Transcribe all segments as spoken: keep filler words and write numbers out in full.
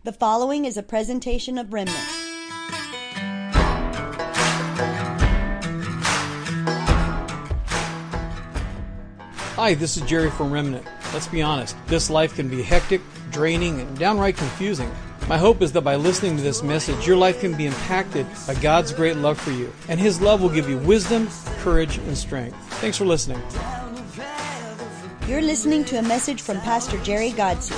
The following is a presentation of Remnant. Hi, this is Jerry from Remnant. Let's be honest, this life can be hectic, draining, and downright confusing. My hope is that by listening to this message, your life can be impacted by God's great love for you, and His love will give you wisdom, courage, and strength. Thanks for listening. You're listening to a message from Pastor Jerry Godse.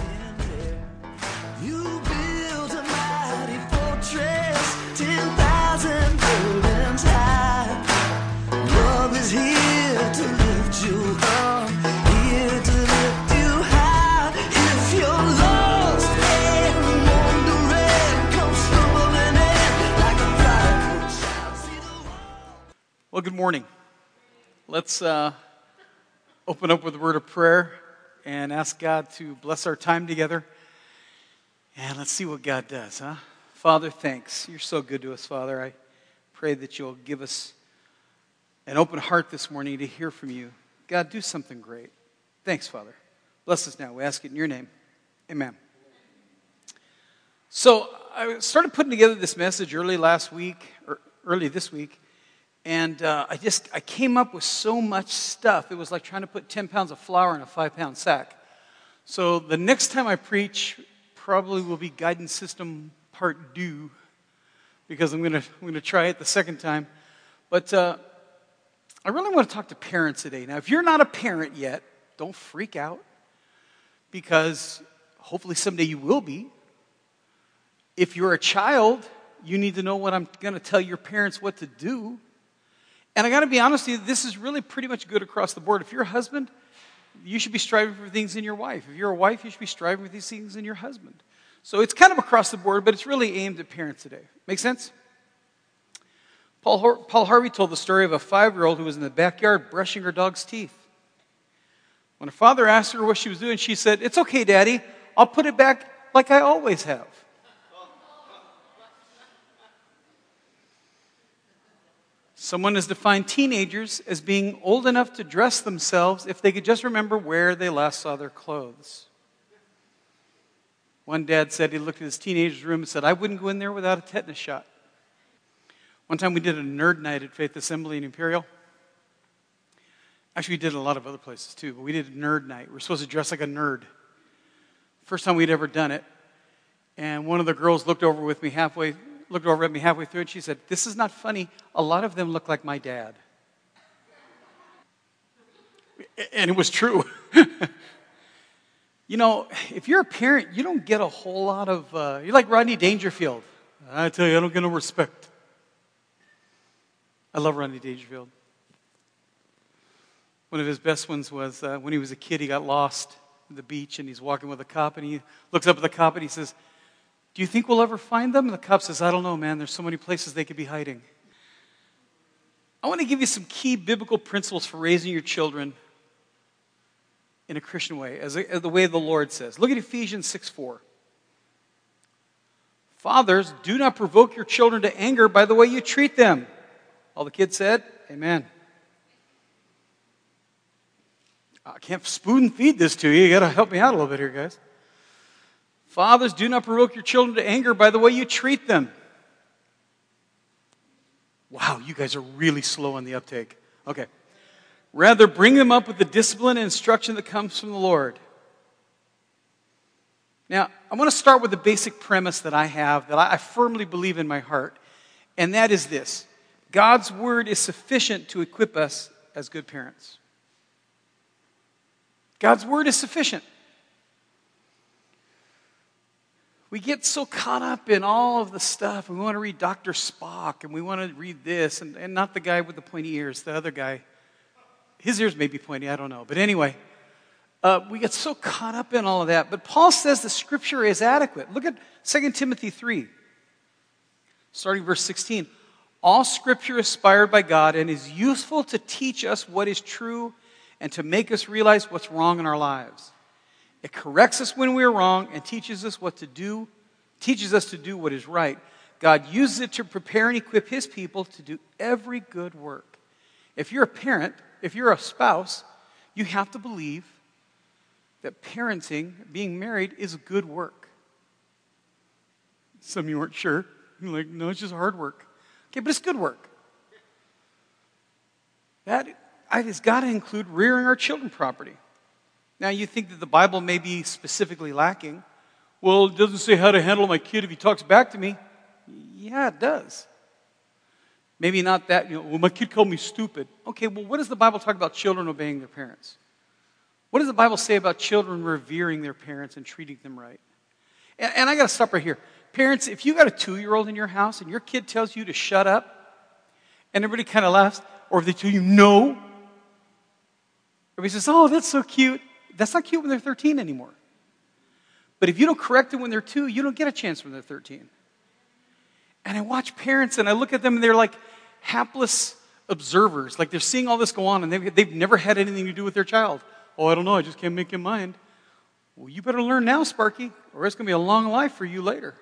Well, good morning. Let's uh, open up with a word of prayer and ask God to bless our time together. And let's see what God does, huh? Father, thanks. You're so good to us, Father. I pray that you'll give us an open heart this morning to hear from you. God, do something great. Thanks, Father. Bless us now. We ask it in your name. Amen. So I started putting together this message early last week, or early this week. And uh, I just, I came up with so much stuff. It was like trying to put ten pounds of flour in a five-pound sack. So the next time I preach probably will be guidance system part two, because I'm going to I'm going to try it the second time. But uh, I really want to talk to parents today. Now, if you're not a parent yet, don't freak out, because hopefully someday you will be. If you're a child, you need to know what I'm going to tell your parents what to do. And I got to be honest with you, this is really pretty much good across the board. If you're a husband, you should be striving for things in your wife. If you're a wife, you should be striving for these things in your husband. So it's kind of across the board, but it's really aimed at parents today. Make sense? Paul, Har- Paul Harvey told the story of a five-year-old who was in the backyard brushing her dog's teeth. When her father asked her what she was doing, she said, "It's okay, Daddy. I'll put it back like I always have." Someone has defined teenagers as being old enough to dress themselves if they could just remember where they last saw their clothes. One dad said he looked at his teenager's room and said, "I wouldn't go in there without a tetanus shot." One time we did a nerd night at Faith Assembly in Imperial. Actually, we did it a lot of other places too, but we did a nerd night. We were supposed to dress like a nerd. First time we'd ever done it. And one of the girls looked over with me halfway looked over at me halfway through, and she said, "This is not funny. A lot of them look like my dad." And it was true. You know, if you're a parent, you don't get a whole lot of, uh, you're like Rodney Dangerfield. I tell you, I don't get no respect. I love Rodney Dangerfield. One of his best ones was uh, when he was a kid, he got lost at the beach, and he's walking with a cop, and he looks up at the cop, and he says, "Do you think we'll ever find them?" And the cop says, "I don't know, man. There's so many places they could be hiding." I want to give you some key biblical principles for raising your children in a Christian way, as, a, as the way the Lord says. Look at Ephesians six four. "Fathers, do not provoke your children to anger by the way you treat them." All the kids said, amen. I can't spoon feed this to you. You got to help me out a little bit here, guys. "Fathers, do not provoke your children to anger by the way you treat them." Wow, you guys are really slow on the uptake. Okay. "Rather, bring them up with the discipline and instruction that comes from the Lord." Now, I want to start with the basic premise that I have, that I firmly believe in my heart, and that is this: God's word is sufficient to equip us as good parents. God's word is sufficient. We get so caught up in all of the stuff, and we want to read Doctor Spock, and we want to read this, and, and not the guy with the pointy ears, the other guy. His ears may be pointy, I don't know. But anyway, uh, we get so caught up in all of that. But Paul says the Scripture is adequate. Look at Second Timothy three, starting verse sixteen. "All Scripture is inspired by God and is useful to teach us what is true and to make us realize what's wrong in our lives. It corrects us when we are wrong and teaches us what to do, teaches us to do what is right. God uses it to prepare and equip His people to do every good work." If you're a parent, if you're a spouse, you have to believe that parenting, being married, is good work. Some of you weren't sure. You're like, no, it's just hard work. Okay, but it's good work. That has got to include rearing our children properly. Now, you think that the Bible may be specifically lacking. Well, it doesn't say how to handle my kid if he talks back to me. Yeah, it does. Maybe not that, you know, well, my kid called me stupid. Okay, well, what does the Bible talk about children obeying their parents? What does the Bible say about children revering their parents and treating them right? And, and I got to stop right here. Parents, if you got a two-year-old in your house and your kid tells you to shut up, and everybody kind of laughs, or if they tell you no, everybody says, oh, that's so cute. That's not cute when they're thirteen anymore. But if you don't correct them when they're two, you don't get a chance when they're thirteen. And I watch parents and I look at them and they're like hapless observers. Like they're seeing all this go on and they've, they've never had anything to do with their child. Oh, I don't know, I just can't make him mind. Well, you better learn now, Sparky, or it's going to be a long life for you later.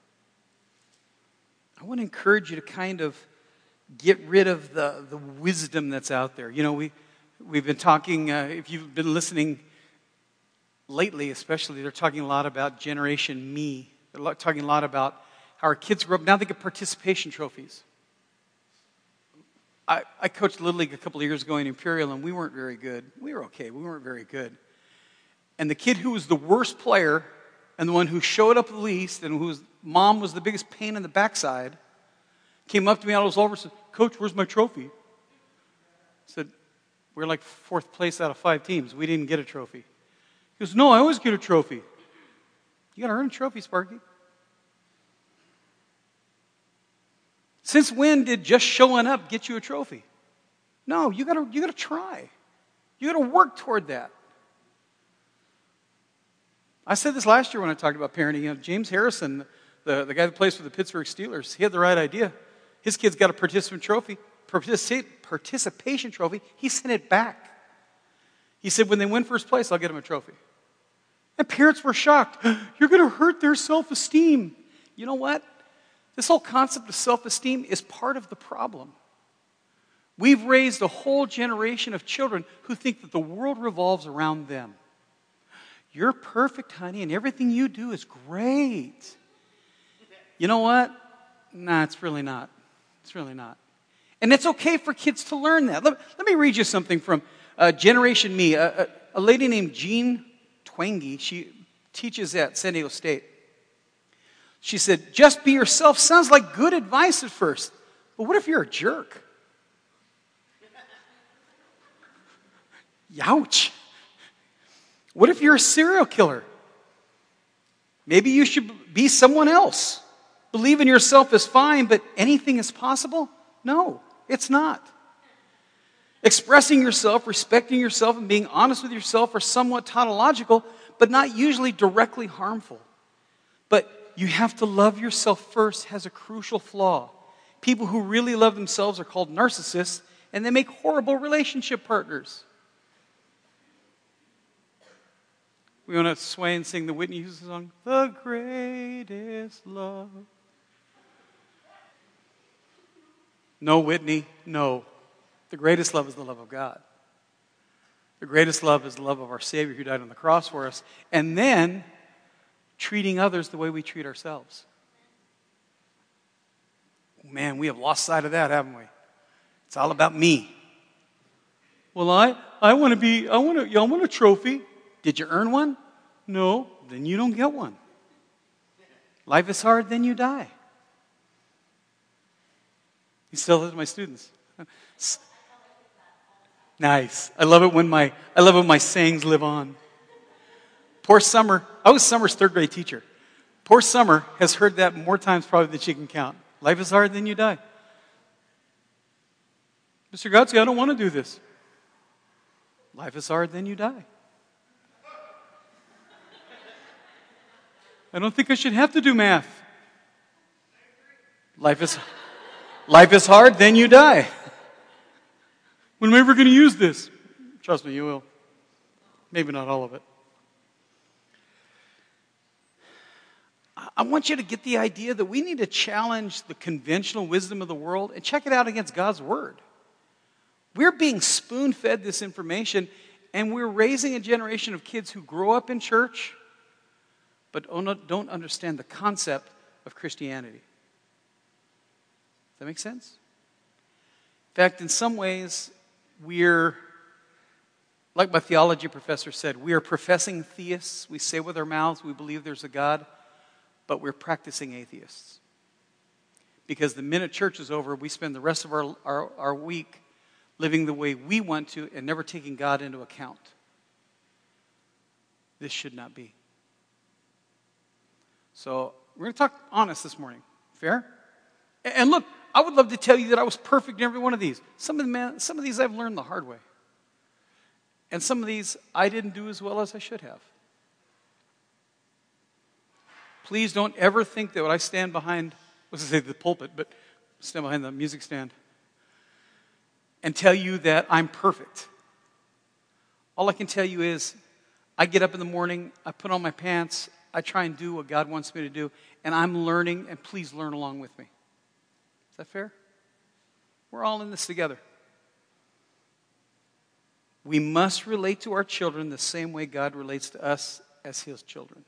I want to encourage you to kind of get rid of the, the wisdom that's out there. You know, we, we've been talking, uh, if you've been listening lately especially, they're talking a lot about Generation Me. They're talking a lot about how our kids grow up. Now they get participation trophies. I, I coached Little League a couple of years ago in Imperial, and we weren't very good. We were okay. We weren't very good. And the kid who was the worst player and the one who showed up the least and whose mom was the biggest pain in the backside came up to me, I was over and said, Coach, where's my trophy? I said, we're like fourth place out of five teams. We didn't get a trophy. He goes, no, I always get a trophy. You got to earn a trophy, Sparky. Since when did just showing up get you a trophy? No, you got to you got to try. You got to work toward that. I said this last year when I talked about parenting. You know, James Harrison, the, the guy that plays for the Pittsburgh Steelers, he had the right idea. His kid's got a participant trophy, partici- participation trophy. He sent it back. He said, when they win first place, I'll get him a trophy. And parents were shocked. You're going to hurt their self-esteem. You know what? This whole concept of self-esteem is part of the problem. We've raised a whole generation of children who think that the world revolves around them. You're perfect, honey, and everything you do is great. You know what? Nah, it's really not. It's really not. And it's okay for kids to learn that. Let, let me read you something from uh, Generation Me. A, a, a lady named Jean Twenge, she teaches at San Diego State. She said, just be yourself sounds like good advice at first. But what if you're a jerk? Youch. What if you're a serial killer? Maybe you should be someone else. Believe in yourself is fine, but anything is possible? No, it's not. Expressing yourself, respecting yourself, and being honest with yourself are somewhat tautological, but not usually directly harmful. But you have to love yourself first has a crucial flaw. People who really love themselves are called narcissists, and they make horrible relationship partners. We want to sway and sing the Whitney Houston song, The Greatest Love. No, Whitney, no. The greatest love is the love of God. The greatest love is the love of our Savior who died on the cross for us. And then treating others the way we treat ourselves. Man, we have lost sight of that, haven't we? It's all about me. Well, I, I want to be, I want to, I want a trophy. Did you earn one? No, then you don't get one. Life is hard, then you die. You still listen to my students. Nice. I love it when my I love when my sayings live on. Poor Summer. I was Summer's third grade teacher. Poor Summer has heard that more times probably than she can count. Life is hard, then you die. Mister Godsey, I don't want to do this. Life is hard, then you die. I don't think I should have to do math. Life is, life is hard, then you die. When am I ever going to use this? Trust me, you will. Maybe not all of it. I want you to get the idea that we need to challenge the conventional wisdom of the world and check it out against God's Word. We're being spoon-fed this information, and we're raising a generation of kids who grow up in church but don't understand the concept of Christianity. Does that make sense? In fact, in some ways, we're, like my theology professor said, we are professing theists. We say with our mouths we believe there's a God, but we're practicing atheists. Because the minute church is over, we spend the rest of our, our, our week living the way we want to and never taking God into account. This should not be. So we're going to talk honest this morning. Fair? And look, I would love to tell you that I was perfect in every one of these. Some of, the, some of these I've learned the hard way. And some of these I didn't do as well as I should have. Please don't ever think that when I stand behind, let's say the pulpit, but stand behind the music stand and tell you that I'm perfect. All I can tell you is I get up in the morning, I put on my pants, I try and do what God wants me to do, and I'm learning, and please learn along with me. Is that fair? We're all in this together. We must relate to our children the same way God relates to us as His children.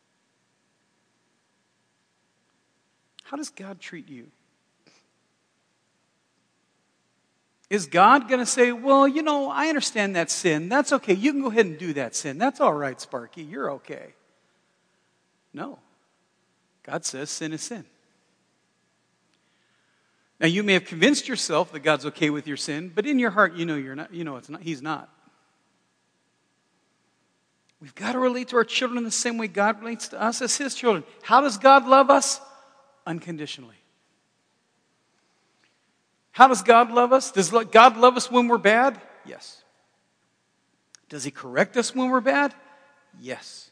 How does God treat you? Is God going to say, well, you know, I understand that sin. That's okay. You can go ahead and do that sin. That's all right, Sparky. You're okay. No. God says sin is sin. Now, you may have convinced yourself that God's okay with your sin, but in your heart, you know you're not. You know it's not. He's not. We've got to relate to our children the same way God relates to us as His children. How does God love us? Unconditionally. How does God love us? Does God love us when we're bad? Yes. Does He correct us when we're bad? Yes.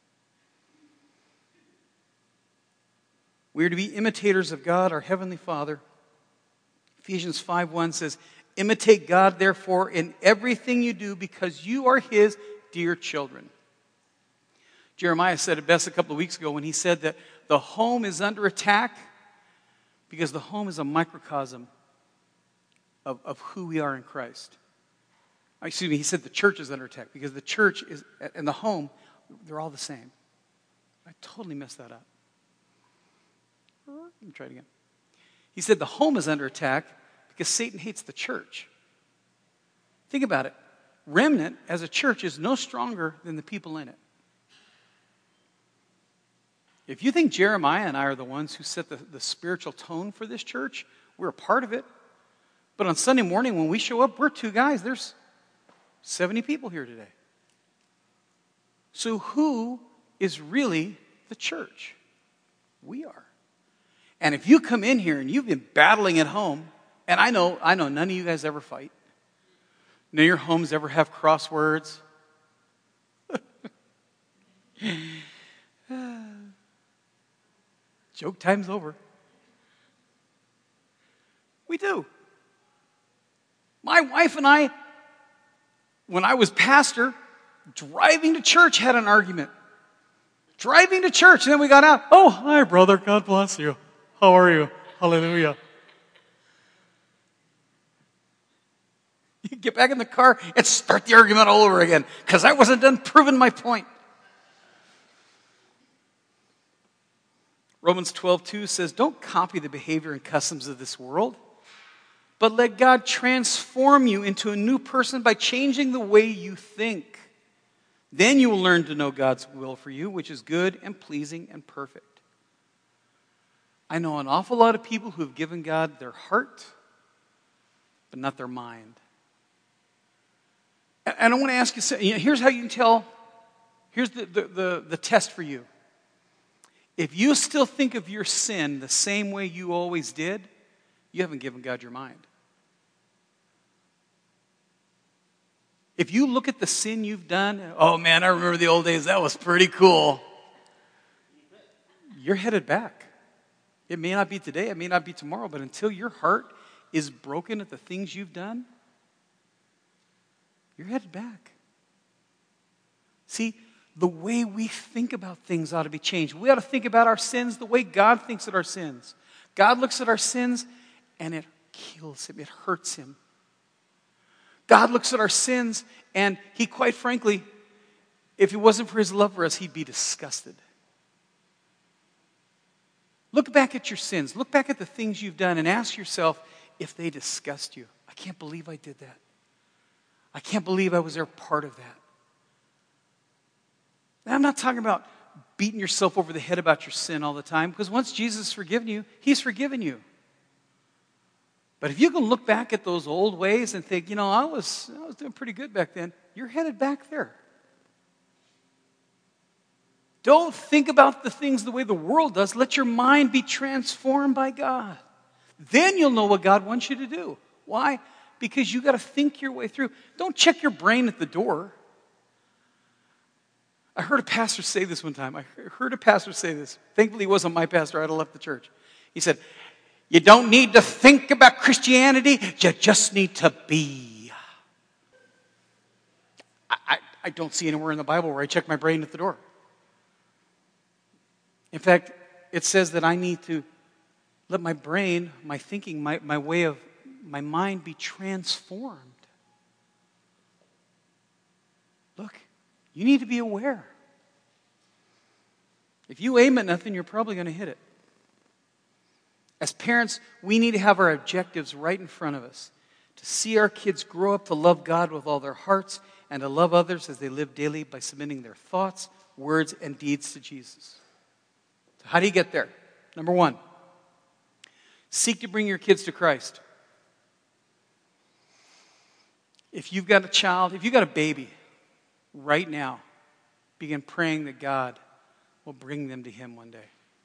We are to be imitators of God, our Heavenly Father. Ephesians five one says, imitate God, therefore, in everything you do, because you are His dear children. Jeremiah said it best a couple of weeks ago when he said that the home is under attack because the home is a microcosm of, of who we are in Christ. Excuse me, he said the church is under attack because the church is and the home, they're all the same. I totally messed that up. Let me try it again. He said the home is under attack because Satan hates the church. Think about it. Remnant, as a church, is no stronger than the people in it. If you think Jeremiah and I are the ones who set the, the spiritual tone for this church, we're a part of it. But on Sunday morning when we show up, we're two guys. There's seventy people here today. So who is really the church? We are. And if you come in here and you've been battling at home, and I know, I know none of you guys ever fight. None of your homes ever have crosswords. Joke time's over. We do. My wife and I, when I was pastor, driving to church had an argument. Driving to church, and then we got out. Oh, hi, brother. God bless you. How are you? Hallelujah. You get back in the car and start the argument all over again because I wasn't done proving my point. Romans twelve two says, don't copy the behavior and customs of this world, but let God transform you into a new person by changing the way you think. Then you will learn to know God's will for you, which is good and pleasing and perfect. I know an awful lot of people who have given God their heart, but not their mind. And I want to ask you, here's how you can tell, here's the, the, the, the test for you. If you still think of your sin the same way you always did, you haven't given God your mind. If you look at the sin you've done, oh man, I remember the old days, that was pretty cool. You're headed back. It may not be today, it may not be tomorrow, but until your heart is broken at the things you've done, you're headed back. See, the way we think about things ought to be changed. We ought to think about our sins the way God thinks at our sins. God looks at our sins and it kills him, it hurts him. God looks at our sins and he, quite frankly, if it wasn't for his love for us, he'd be disgusted. Look back at your sins. Look back at the things you've done and ask yourself if they disgust you. I can't believe I did that. I can't believe I was there part of that. Now, I'm not talking about beating yourself over the head about your sin all the time, because once Jesus has forgiven you, He's forgiven you. But if you can look back at those old ways and think, you know, I was, I was doing pretty good back then, you're headed back there. Don't think about the things the way the world does. Let your mind be transformed by God. Then you'll know what God wants you to do. Why? Because you got to think your way through. Don't check your brain at the door. I heard a pastor say this one time. I heard a pastor say this. Thankfully, he wasn't my pastor. I'd have left the church. He said, you don't need to think about Christianity. You just need to be. I, I, I don't see anywhere in the Bible where I check my brain at the door. In fact, it says that I need to let my brain, my thinking, my, my way of, my mind be transformed. Look, you need to be aware. If you aim at nothing, you're probably going to hit it. As parents, we need to have our objectives right in front of us. To see our kids grow up to love God with all their hearts and to love others as they live daily by submitting their thoughts, words, and deeds to Jesus. So how do you get there? Number one, seek to bring your kids to Christ. If you've got a child, if you've got a baby, right now, begin praying that God will bring them to Him one day.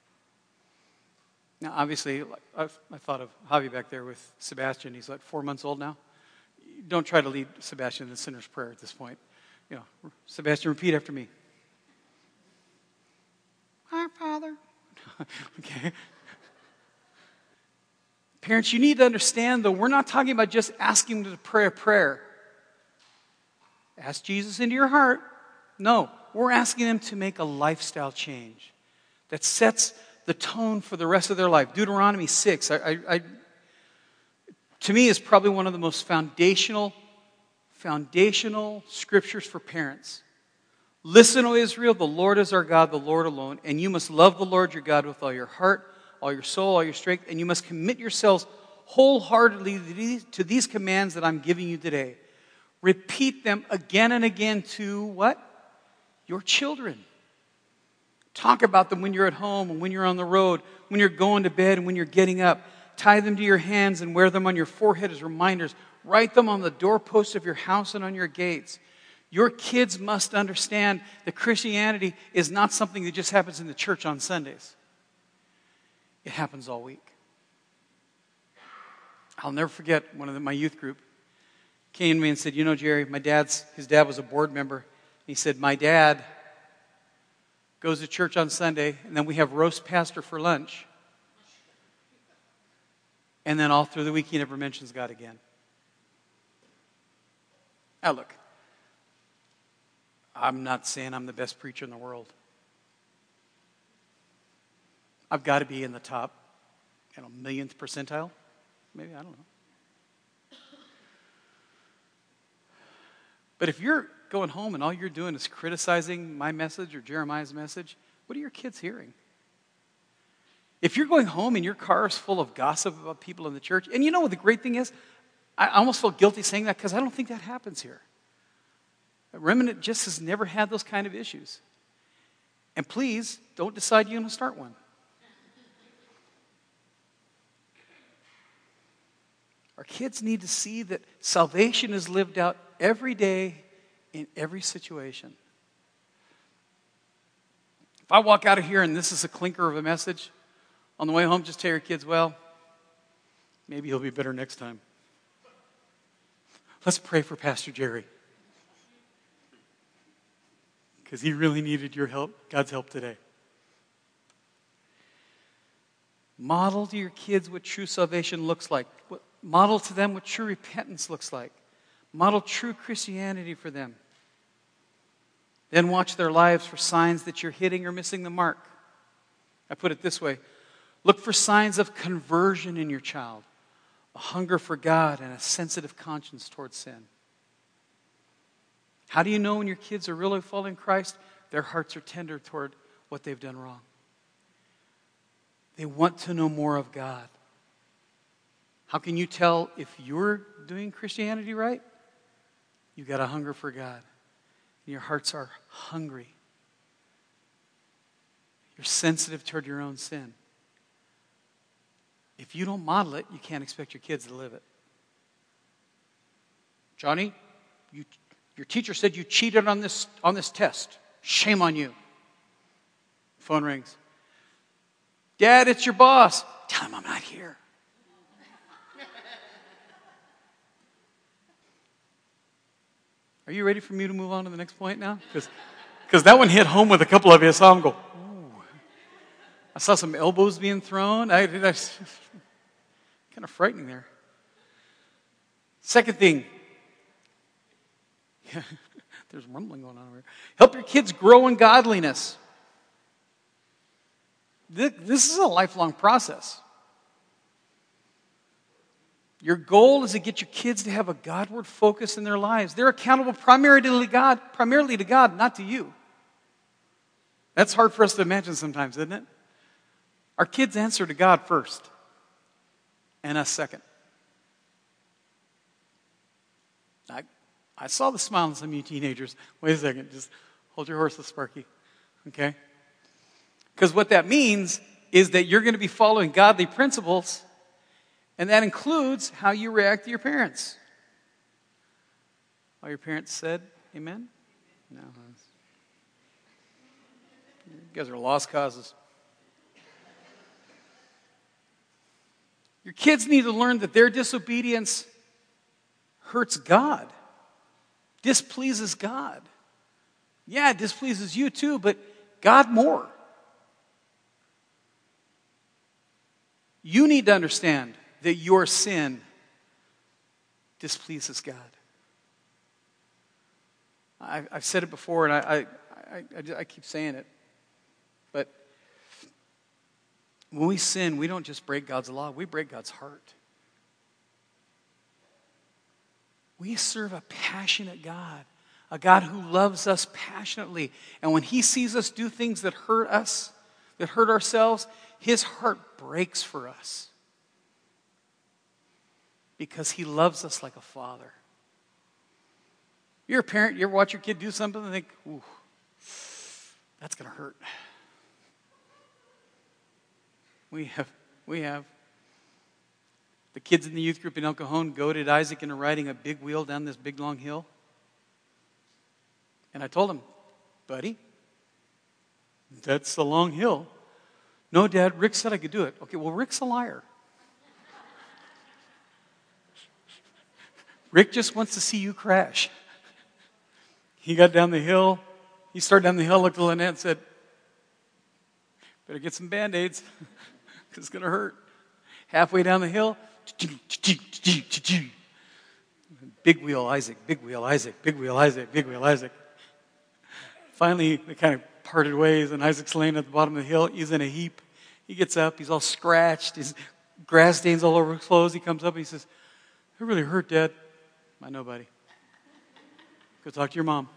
Now, obviously, I've, I thought of Javi back there with Sebastian. He's like four months old now. Don't try to lead Sebastian in the sinner's prayer at this point. You know, Sebastian, repeat after me. Our Father. Okay. Parents, you need to understand, though, we're not talking about just asking them to pray a prayer. Ask Jesus into your heart. No, we're asking them to make a lifestyle change that sets the tone for the rest of their life. Deuteronomy six, I, I, I, to me, is probably one of the most foundational, foundational scriptures for parents. Listen, O Israel, the Lord is our God, the Lord alone, and you must love the Lord your God with all your heart, all your soul, all your strength, and you must commit yourselves wholeheartedly to these, to these commands that I'm giving you today. Repeat them again and again to what? Your children. Talk about them when you're at home and when you're on the road, when you're going to bed and when you're getting up. Tie them to your hands and wear them on your forehead as reminders. Write them on the doorposts of your house and on your gates. Your kids must understand that Christianity is not something that just happens in the church on Sundays. It happens all week. I'll never forget one of the, my youth group came to me and said, you know, Jerry, my dad's, his dad was a board member. He said, my dad goes to church on Sunday, and then we have roast pastor for lunch. And then all through the week, he never mentions God again. Now look, I'm not saying I'm the best preacher in the world. I've got to be in the top, you know, millionth percentile. Maybe, I don't know. But if you're going home and all you're doing is criticizing my message or Jeremiah's message, what are your kids hearing? If you're going home and your car is full of gossip about people in the church, and you know what the great thing is? I almost feel guilty saying that because I don't think that happens here. Remnant just has never had those kind of issues. And please, don't decide you're going to start one. Our kids need to see that salvation is lived out every day in every situation. If I walk out of here and this is a clinker of a message, on the way home, just tell your kids, well, maybe he'll be better next time. Let's pray for Pastor Jerry. Because he really needed your help, God's help today. Model to your kids what true salvation looks like. Model to them what true repentance looks like. Model true Christianity for them. Then watch their lives for signs that you're hitting or missing the mark. I put it this way. Look for signs of conversion in your child. A hunger for God and a sensitive conscience towards sin. How do you know when your kids are really following Christ? Their hearts are tender toward what they've done wrong. They want to know more of God. How can you tell if you're doing Christianity right? You've got a hunger for God. Your hearts are hungry. You're sensitive toward your own sin. If you don't model it, you can't expect your kids to live it. Johnny, you, your teacher said you cheated on this, on this test. Shame on you. Phone rings. Dad, it's your boss. Tell him I'm not here. Are you ready for me to move on to the next point now? Because that one hit home with a couple of you. I saw them go, ooh. I saw some elbows being thrown. I, I, kind of frightening there. Second thing. Yeah, there's rumbling going on over here. Help your kids grow in godliness. This, this is a lifelong process. Your goal is to get your kids to have a Godward focus in their lives. They're accountable primarily to God, primarily to God, not to you. That's hard for us to imagine sometimes, isn't it? Our kids answer to God first, and us second. I, I saw the smile in some of you teenagers. Wait a second, just hold your horses, Sparky. Okay? Because what that means is that you're going to be following godly principles. And that includes how you react to your parents. All your parents said, amen? No. You guys are lost causes. Your kids need to learn that their disobedience hurts God, displeases God. Yeah, it displeases you too, but God more. You need to understand that your sin displeases God. I've, I've said it before, and I, I, I, I keep saying it. But when we sin, we don't just break God's law, we break God's heart. We serve a passionate God, a God who loves us passionately. And when He sees us do things that hurt us, that hurt ourselves, His heart breaks for us. Because He loves us like a father. You're a parent, you ever watch your kid do something and think, ooh, that's going to hurt. We have, we have. The kids in the youth group in El Cajon goaded Isaac into riding a big wheel down this big long hill. And I told him, buddy, that's a long hill. No, Dad, Rick said I could do it. Okay, well, Rick's a liar. Rick just wants to see you crash. He got down the hill. He started down the hill, looked at Lynette and said, better get some Band-Aids because it's going to hurt. Halfway down the hill, big wheel Isaac, big wheel Isaac, big wheel Isaac, big wheel Isaac. Finally, they kind of parted ways, and Isaac's laying at the bottom of the hill. He's in a heap. He gets up. He's all scratched. His grass stains all over his clothes. He comes up and he says, it really hurt, Dad. I know, buddy. Go talk to your mom.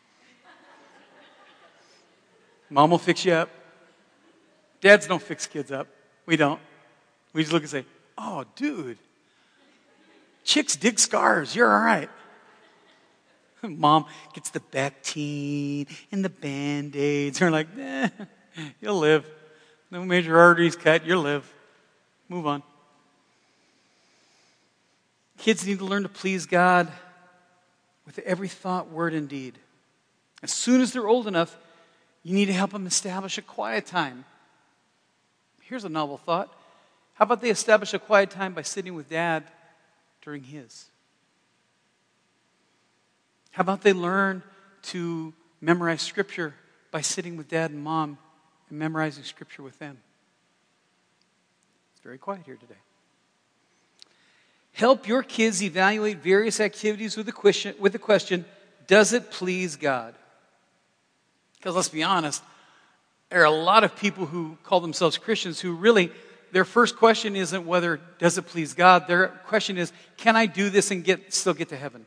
Mom will fix you up. Dads don't fix kids up. We don't. We just look and say, oh, dude. Chicks dig scars. You're all right. Mom gets the Bactine and the Band-Aids. They're like, eh, you'll live. No major arteries cut. You'll live. Move on. Kids need to learn to please God with every thought, word, and deed. As soon as they're old enough, you need to help them establish a quiet time. Here's a novel thought. How about they establish a quiet time by sitting with Dad during his? How about they learn to memorize Scripture by sitting with Dad and Mom and memorizing Scripture with them? It's very quiet here today. Help your kids evaluate various activities with the question, with the question, does it please God? Because let's be honest, there are a lot of people who call themselves Christians who really, their first question isn't whether does it please God. Their question is, can I do this and get still get to heaven?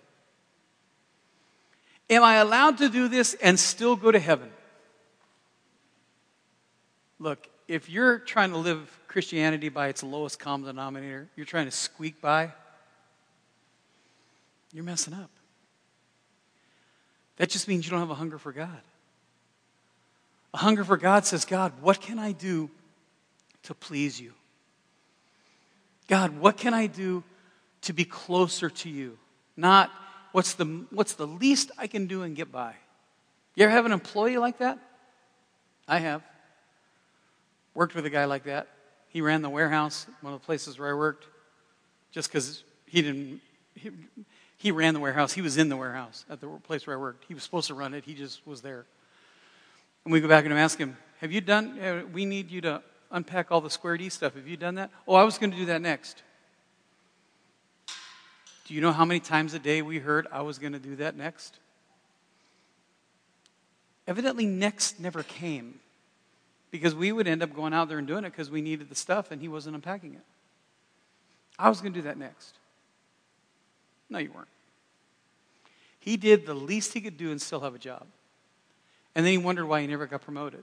Am I allowed to do this and still go to heaven? Look, if you're trying to live Christianity by its lowest common denominator, you're trying to squeak by, you're messing up. That just means you don't have a hunger for God. A hunger for God says, God, what can I do to please you? God, what can I do to be closer to you? Not what's the, what's the least I can do and get by. You ever have an employee like that? I have. Worked with a guy like that. He ran the warehouse, one of the places where I worked, just because he didn't, he, he ran the warehouse. He was in the warehouse at the place where I worked. He was supposed to run it. He just was there. And we go back and ask him, have you done, uh, we need you to unpack all the Square D stuff. Have you done that? Oh, I was going to do that next. Do you know how many times a day we heard I was going to do that next? Evidently, next never came. Because we would end up going out there and doing it because we needed the stuff and he wasn't unpacking it. I was going to do that next. No, you weren't. He did the least he could do and still have a job. And then he wondered why he never got promoted.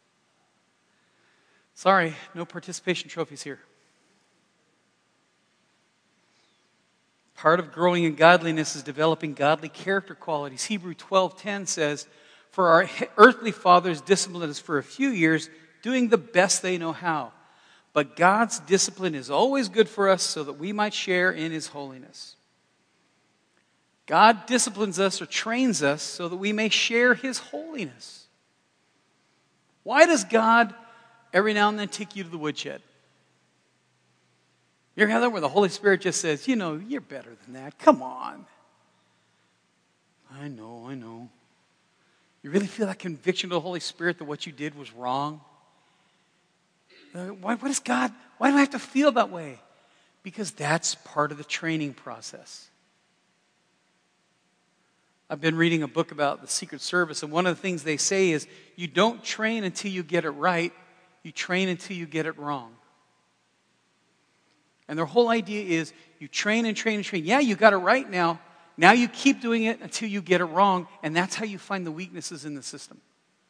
Sorry, no participation trophies here. Part of growing in godliness is developing godly character qualities. Hebrews twelve ten says, for our earthly fathers disciplined us for a few years, doing the best they know how. But God's discipline is always good for us so that we might share in His holiness. God disciplines us or trains us so that we may share His holiness. Why does God every now and then take you to the woodshed? You ever have that where the Holy Spirit just says, you know, you're better than that. Come on. I know, I know. You really feel that conviction of the Holy Spirit that what you did was wrong? Uh, why, what is God, why do I have to feel that way? Because that's part of the training process. I've been reading a book about the Secret Service, and one of the things they say is, you don't train until you get it right, you train until you get it wrong. And their whole idea is, you train and train and train. Yeah, you got it right now. Now you keep doing it until you get it wrong, and that's how you find the weaknesses in the system.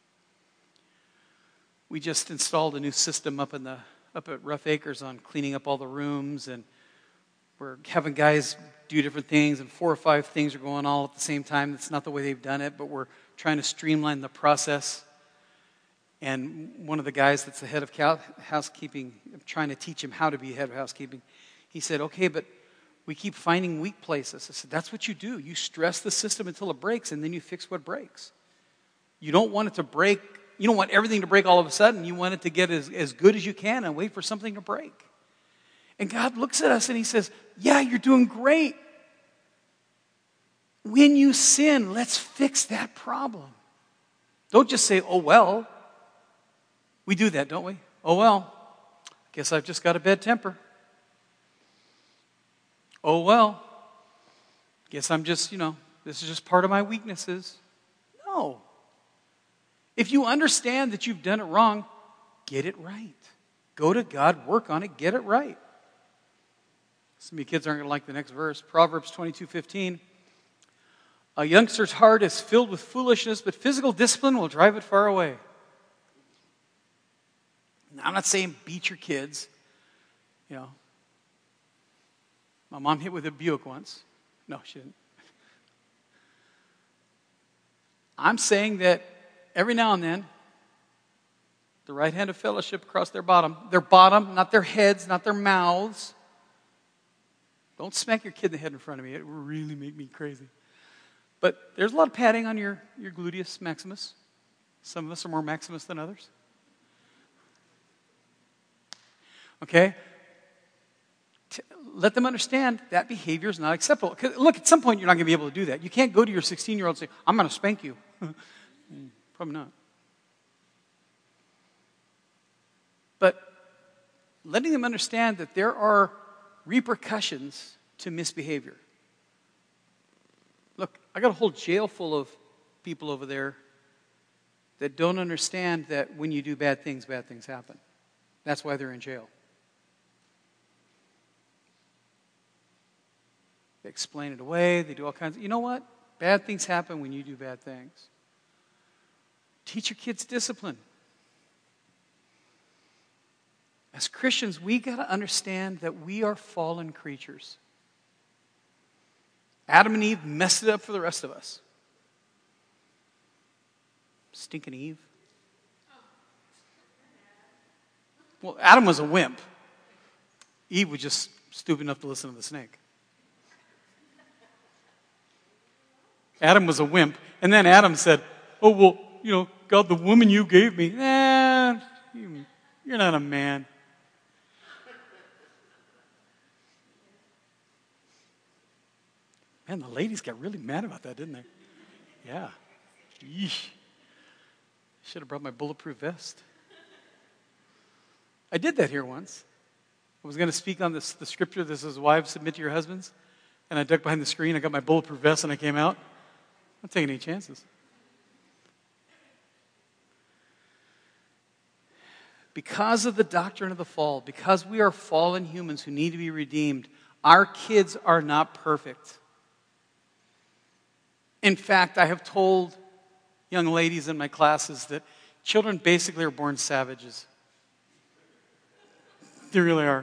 We just installed a new system up in the up at Rough Acres on cleaning up all the rooms, and we're having guys do different things, and four or five things are going all at the same time. That's not the way they've done it, but we're trying to streamline the process. And one of the guys that's the head of housekeeping, I'm trying to teach him how to be head of housekeeping. He said, okay, but we keep finding weak places. I said, that's what you do. You stress the system until it breaks, and then you fix what breaks. You don't want it to break. You don't want everything to break all of a sudden. You want it to get as, as good as you can and wait for something to break. And God looks at us and He says, yeah, you're doing great. When you sin, let's fix that problem. Don't just say, oh, well. We do that, don't we? Oh, well, guess I've just got a bad temper. Oh, well, guess I'm just, you know, this is just part of my weaknesses. No. If you understand that you've done it wrong, get it right. Go to God, work on it, get it right. Some of you kids aren't going to like the next verse. Proverbs twenty-two fifteen. A youngster's heart is filled with foolishness, but physical discipline will drive it far away. Now, I'm not saying beat your kids. You know, my mom hit with a Buick once. No, she didn't. I'm saying that every now and then, the right hand of fellowship across their bottom, their bottom, not their heads, not their mouths. Don't smack your kid in the head in front of me. It will really make me crazy. But there's a lot of padding on your, your gluteus maximus. Some of us are more maximus than others. Okay? T- let them understand that behavior is not acceptable. 'Cause look, at some point you're not going to be able to do that. You can't go to your sixteen-year-old and say, I'm going to spank you. Probably not. But letting them understand that there are repercussions to misbehavior. Look, I got a whole jail full of people over there that don't understand that when you do bad things, bad things happen. That's why they're in jail. They explain it away. They do all kinds of... You know what? Bad things happen when you do bad things. Teach your kids discipline. As Christians, we got to understand that we are fallen creatures. Adam and Eve messed it up for the rest of us. Stinking Eve. Well, Adam was a wimp. Eve was just stupid enough to listen to the snake. Adam was a wimp. And then Adam said, oh, well, you know, God, the woman you gave me, eh, you, you're not a man. Man, the ladies got really mad about that, didn't they? Yeah. Yeesh. Should have brought my bulletproof vest. I did that here once. I was going to speak on this, the scripture that says, wives, submit to your husbands. And I ducked behind the screen. I got my bulletproof vest and I came out. I'm not taking any chances. Because of the doctrine of the fall, because we are fallen humans who need to be redeemed, our kids are not perfect. In fact, I have told young ladies in my classes that children basically are born savages. They really are.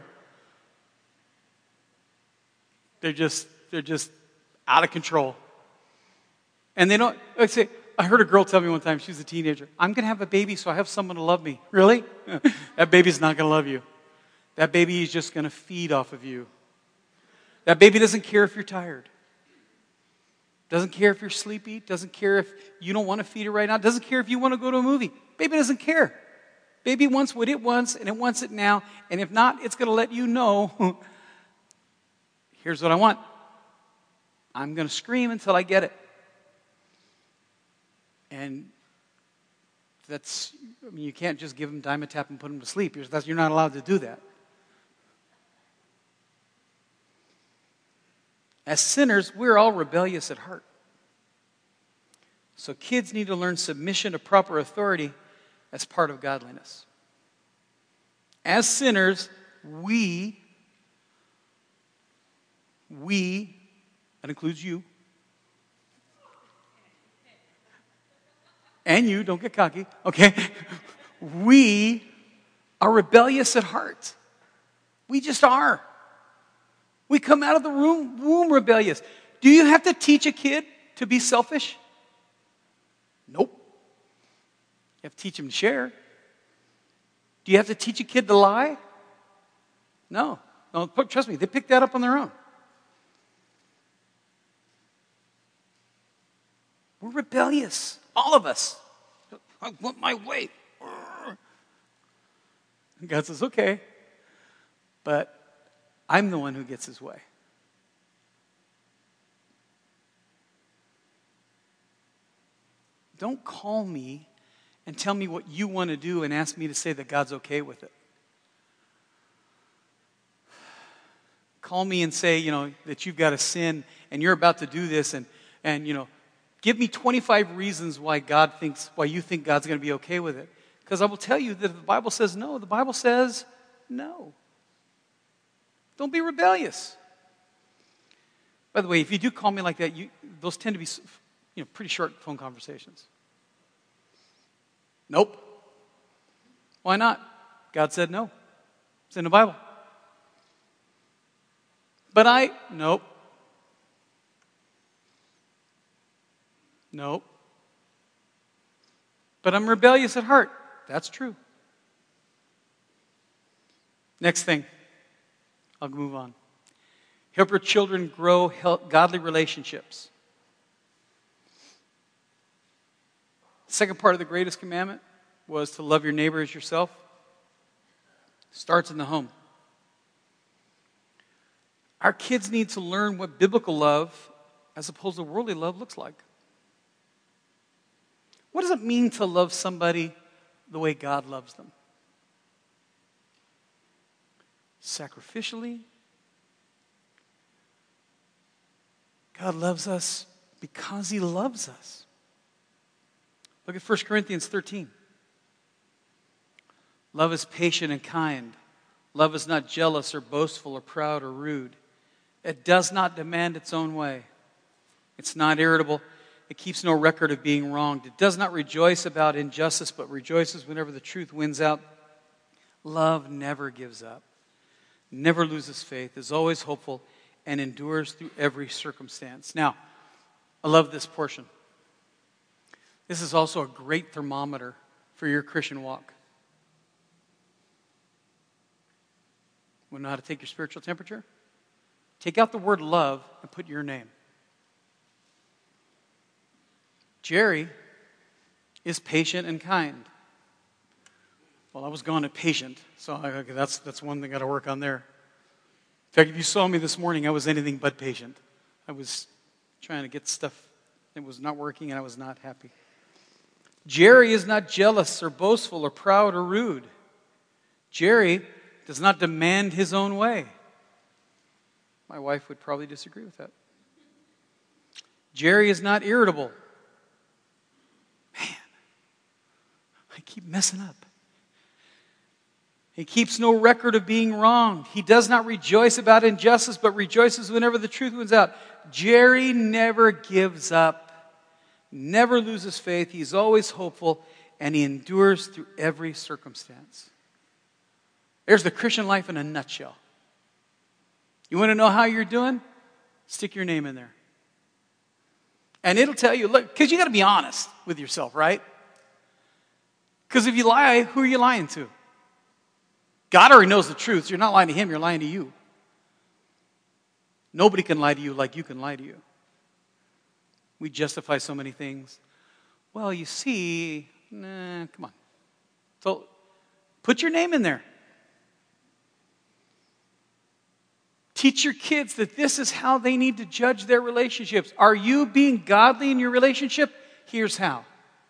They're just, they're just out of control. And they don't, like say, I heard a girl tell me one time, she was a teenager, I'm going to have a baby so I have someone to love me. Really? That baby's not going to love you. That baby is just going to feed off of you. That baby doesn't care if you're tired. Doesn't care if you're sleepy. Doesn't care if you don't want to feed it right now. Doesn't care if you want to go to a movie. Baby doesn't care. Baby wants what it wants, and it wants it now. And if not, it's going to let you know, here's what I want. I'm going to scream until I get it. And that's, I mean, you can't just give them Dimetap and put them to sleep. You're, that's, you're not allowed to do that. As sinners, we're all rebellious at heart. So kids need to learn submission to proper authority as part of godliness. As sinners, we, we, that includes you, and you, don't get cocky, okay? We are rebellious at heart. We just are. We come out of the womb, womb rebellious. Do you have to teach a kid to be selfish? Nope. You have to teach him to share. Do you have to teach a kid to lie? No. No, trust me, they pick that up on their own. We're rebellious, all of us. I want my way. God says, okay, but I'm the one who gets his way. Don't call me and tell me what you want to do and ask me to say that God's okay with it. Call me and say, you know, that you've got a sin and you're about to do this and, and you know, give me twenty-five reasons why God thinks, why you think God's going to be okay with it. Because I will tell you that if the Bible says no, the Bible says no. Don't be rebellious. By the way, if you do call me like that, you, those tend to be, you know, pretty short phone conversations. Nope. Why not? God said no. It's in the Bible. But I, nope. Nope. But I'm rebellious at heart. That's true. Next thing. I'll move on. Help your children grow godly relationships. The second part of the greatest commandment was to love your neighbor as yourself. Starts in the home. Our kids need to learn what biblical love, as opposed to worldly love, looks like. What does it mean to love somebody the way God loves them? Sacrificially. God loves us because he loves us. Look at First Corinthians thirteen. Love is patient and kind. Love is not jealous or boastful or proud or rude. It does not demand its own way. It's not irritable. It keeps no record of being wronged. It does not rejoice about injustice, but rejoices whenever the truth wins out. Love never gives up, never loses faith, is always hopeful, and endures through every circumstance. Now, I love this portion. This is also a great thermometer for your Christian walk. Want to know how to take your spiritual temperature? Take out the word love and put your name. Jerry is patient and kind. Well, I was gone at patient, so I, that's, that's one thing I got to work on there. In fact, if you saw me this morning, I was anything but patient. I was trying to get stuff that was not working, and I was not happy. Jerry is not jealous or boastful or proud or rude. Jerry does not demand his own way. My wife would probably disagree with that. Jerry is not irritable. Man, I keep messing up. He keeps no record of being wronged. He does not rejoice about injustice, but rejoices whenever the truth wins out. Jerry never gives up, never loses faith. He's always hopeful, and he endures through every circumstance. There's the Christian life in a nutshell. You want to know how you're doing? Stick your name in there. And it'll tell you, look, because you got to be honest with yourself, right? Because if you lie, who are you lying to? God already knows the truth. So you're not lying to him, you're lying to you. Nobody can lie to you like you can lie to you. We justify so many things. Well, you see, nah, come on. So put your name in there. Teach your kids that this is how they need to judge their relationships. Are you being godly in your relationship? Here's how.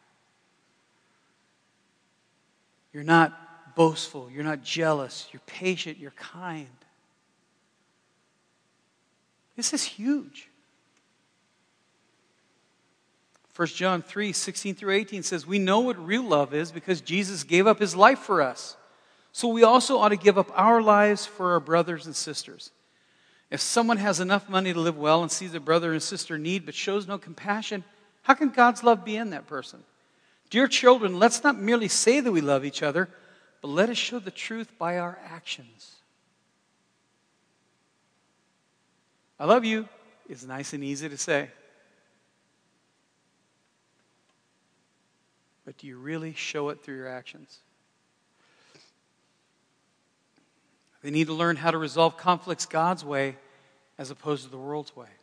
You're not boastful. You're not jealous. You're patient. You're kind. This is huge. First John three, sixteen through eighteen says, we know what real love is because Jesus gave up his life for us. So we also ought to give up our lives for our brothers and sisters. If someone has enough money to live well and sees a brother and sister in need but shows no compassion, how can God's love be in that person? Dear children, let's not merely say that we love each other, but let us show the truth by our actions. I love you is nice and easy to say. But do you really show it through your actions? They need to learn how to resolve conflicts God's way as opposed to the world's way.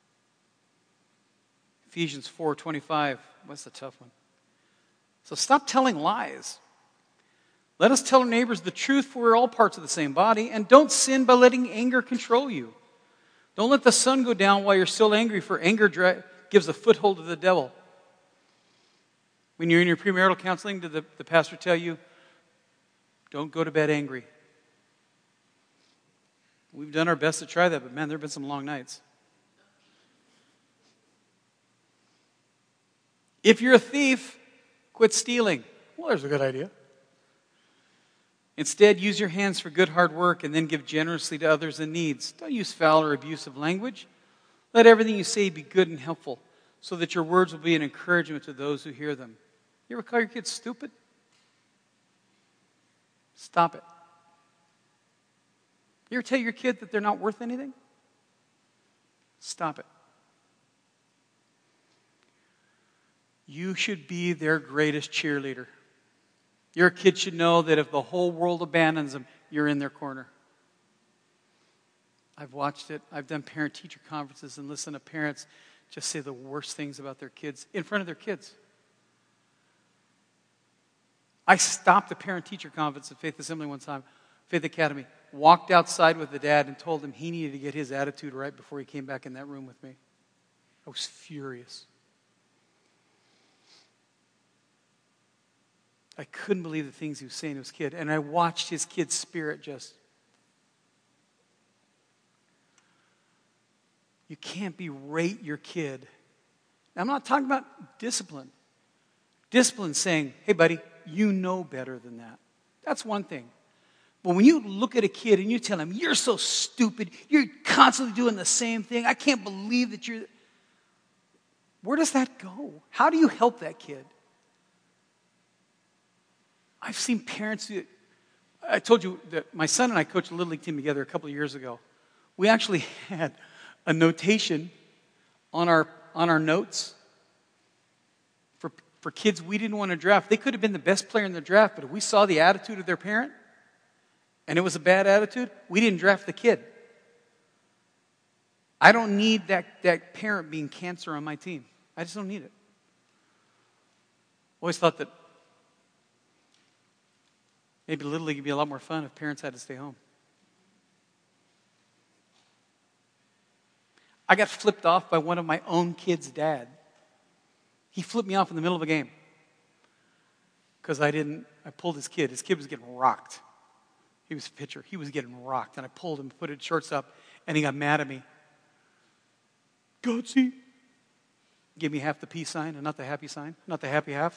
Ephesians four twenty-five, what's the tough one? So stop telling lies. Let us tell our neighbors the truth, for we're all parts of the same body, and don't sin by letting anger control you. Don't let the sun go down while you're still angry, for anger dra- gives a foothold to the devil. When you're in your premarital counseling, did the, the pastor tell you, don't go to bed angry? We've done our best to try that, but man, there have been some long nights. If you're a thief, quit stealing. Well, there's a good idea. Instead, use your hands for good hard work and then give generously to others in need. Don't use foul or abusive language. Let everything you say be good and helpful so that your words will be an encouragement to those who hear them. You ever call your kids stupid? Stop it. You ever tell your kid that they're not worth anything? Stop it. You should be their greatest cheerleader. Your kid should know that if the whole world abandons them, you're in their corner. I've watched it. I've done parent-teacher conferences and listened to parents just say the worst things about their kids in front of their kids. I stopped the parent-teacher conference at Faith Assembly one time, Faith Academy, walked outside with the dad and told him he needed to get his attitude right before he came back in that room with me. I was furious. I couldn't believe the things he was saying to his kid. And I watched his kid's spirit just... You can't berate your kid. Now, I'm not talking about discipline. Discipline saying, hey, buddy, you know better than that. That's one thing. But when you look at a kid and you tell him, you're so stupid, you're constantly doing the same thing, I can't believe that you're... Where does that go? How do you help that kid? I've seen parents do it. I told you that my son and I coached a Little League team together a couple of years ago. We actually had a notation on our on our notes for, for kids we didn't want to draft. They could have been the best player in the draft, but if we saw the attitude of their parent, and it was a bad attitude, we didn't draft the kid. I don't need that, that parent being cancer on my team. I just don't need it. Always thought that maybe Little League would be a lot more fun if parents had to stay home. I got flipped off by one of my own kids' dad. He flipped me off in the middle of a game because I didn't, I pulled his kid. His kid was getting rocked. He was a pitcher. He was getting rocked. And I pulled him, put his shortstop, and he got mad at me. Gutsy. Give me half the peace sign and not the happy sign, not the happy half.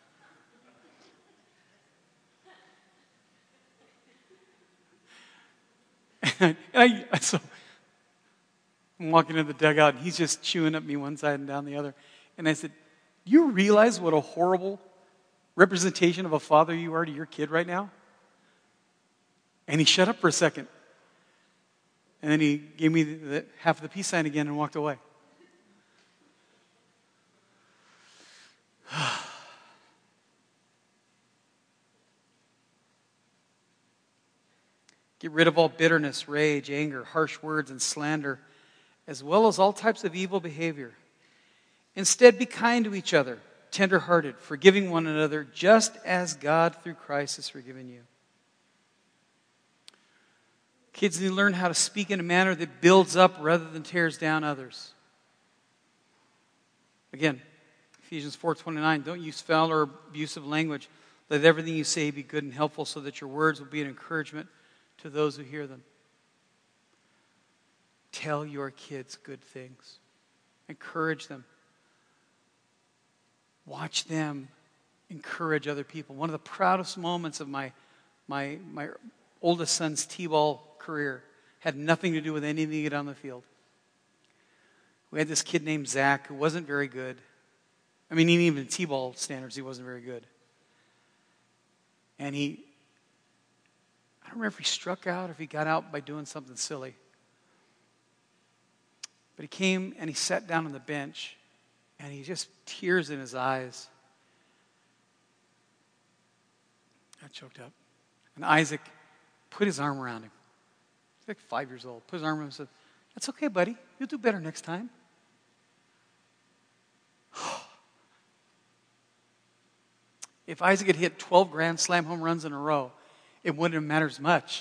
and I, I so I'm walking in the dugout, and he's just chewing at me one side and down the other. And I said, you realize what a horrible representation of a father you are to your kid right now? And he shut up for a second. And then he gave me the, the, half of the peace sign again and walked away. Get rid of all bitterness, rage, anger, harsh words, and slander, as well as all types of evil behavior. Instead, be kind to each other, tender-hearted, forgiving one another, just as God through Christ has forgiven you. Kids need to learn how to speak in a manner that builds up rather than tears down others. Again, Ephesians four twenty-nine, don't use foul or abusive language. Let everything you say be good and helpful so that your words will be an encouragement to those who hear them. Tell your kids good things. Encourage them. Watch them encourage other people. One of the proudest moments of my, my, my oldest son's T-ball career had nothing to do with anything on the field. We had this kid named Zach who wasn't very good. I mean, even in T-ball standards, he wasn't very good. And he, I don't remember if he struck out or if he got out by doing something silly. But he came and he sat down on the bench and he just tears in his eyes. I choked up. And Isaac put his arm around him. He's like five years old. Put his arm around him and said, that's okay, buddy. You'll do better next time. If Isaac had hit twelve grand slam home runs in a row, it wouldn't have mattered as much.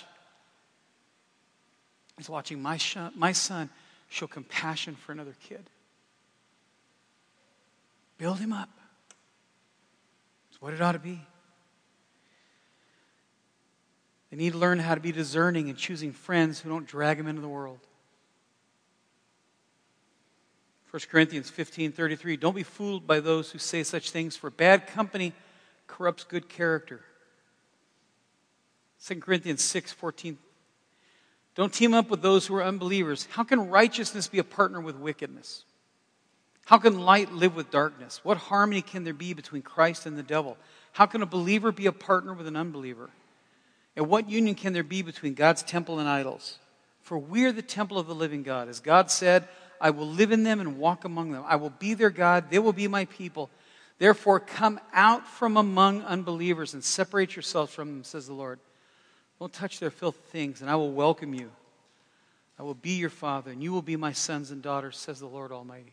He's watching my, sh- my son show compassion for another kid. Build him up. It's what it ought to be. They need to learn how to be discerning and choosing friends who don't drag them into the world. First Corinthians fifteen thirty-three, don't be fooled by those who say such things, for bad company corrupts good character. Second Corinthians six fourteen, don't team up with those who are unbelievers. How can righteousness be a partner with wickedness? How can light live with darkness? What harmony can there be between Christ and the devil? How can a believer be a partner with an unbeliever? And what union can there be between God's temple and idols? For we are the temple of the living God. As God said, I will live in them and walk among them. I will be their God. They will be my people. Therefore, come out from among unbelievers and separate yourselves from them, says the Lord. Don't touch their filthy things, and I will welcome you. I will be your father, and you will be my sons and daughters, says the Lord Almighty.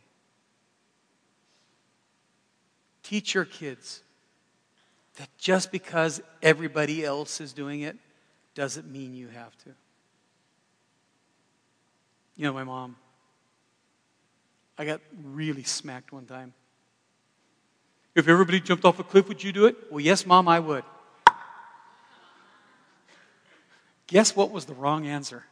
Teach your kids that just because everybody else is doing it doesn't mean you have to. You know, my mom, I got really smacked one time. If everybody jumped off a cliff, would you do it? Well, yes, Mom, I would. Guess what was the wrong answer?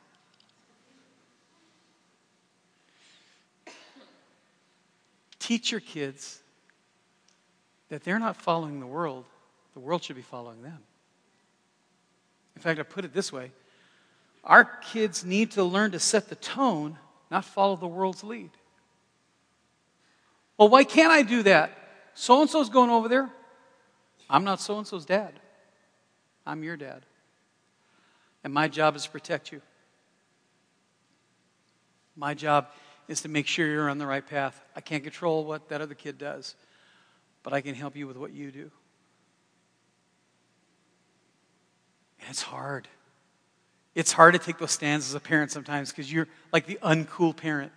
Teach your kids that they're not following the world. The world should be following them. In fact, I put it this way. Our kids need to learn to set the tone, not follow the world's lead. Well, why can't I do that? So-and-so's going over there. I'm not so-and-so's dad. I'm your dad. And my job is to protect you. My job is to make sure you're on the right path. I can't control what that other kid does, but I can help you with what you do. And it's hard. It's hard to take those stands as a parent sometimes because you're like the uncool parent.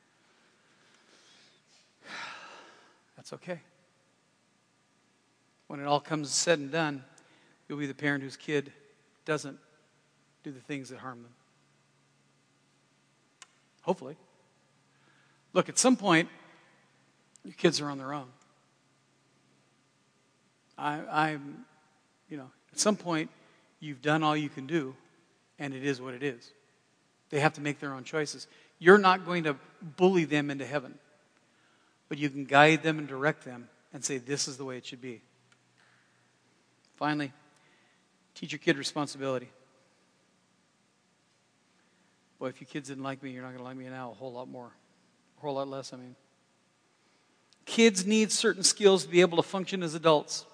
That's okay. When it all comes said and done, you'll be the parent whose kid doesn't do the things that harm them. Hopefully. Look, at some point, your kids are on their own. I, I'm, you know, at some point, you've done all you can do, and it is what it is. They have to make their own choices. You're not going to bully them into heaven, but you can guide them and direct them and say, this is the way it should be. Finally, teach your kid responsibility. Boy, if your kids didn't like me, you're not going to like me now a whole lot more. A whole lot less, I mean. Kids need certain skills to be able to function as adults.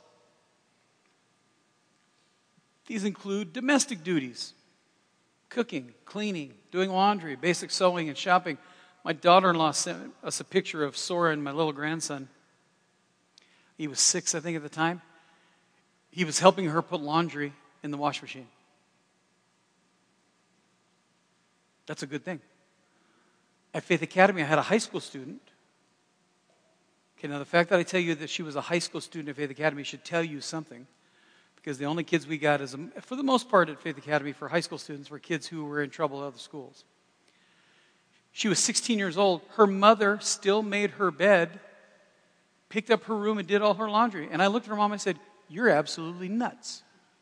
These include domestic duties, cooking, cleaning, doing laundry, basic sewing, and shopping. My daughter-in-law sent us a picture of Sora and my little grandson. He was six, I think, at the time. He was helping her put laundry in the wash machine. That's a good thing. At Faith Academy, I had a high school student. Okay, now the fact that I tell you that she was a high school student at Faith Academy should tell you something. Because the only kids we got, is, for the most part at Faith Academy for high school students, were kids who were in trouble at other schools. She was sixteen years old. Her mother still made her bed, picked up her room, and did all her laundry. And I looked at her mom and I said, you're absolutely nuts.